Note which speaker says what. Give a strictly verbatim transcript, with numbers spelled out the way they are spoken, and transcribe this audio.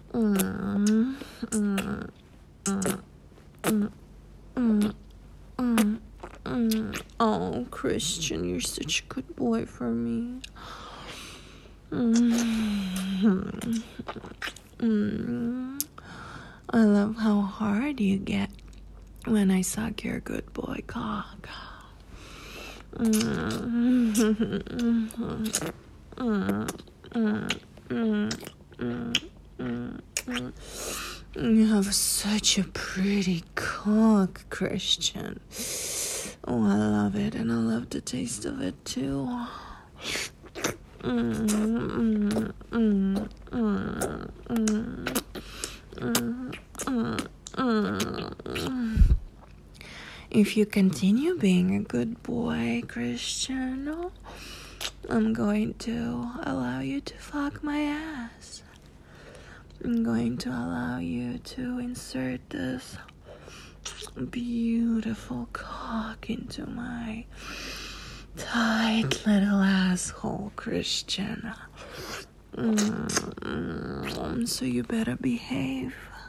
Speaker 1: Mm, mm, mm, mm, mm, mm, mm. Oh, Christian, you're such a good boy for me. Mm, mm. I love how hard you get when I suck your good boy cock. Mm, mm, mm, mm, mm, mm, mm, mm. You have such a pretty cock, Christian. Oh, I love it, and I love the taste of it too. Mm, mm, mm, mm, mm, mm, mm, mm. If you continue being a good boy, Christian, I'm going to allow you to fuck my ass. I'm going to allow you to insert this beautiful cock into my tight little asshole, Christian. Mm, so you better behave.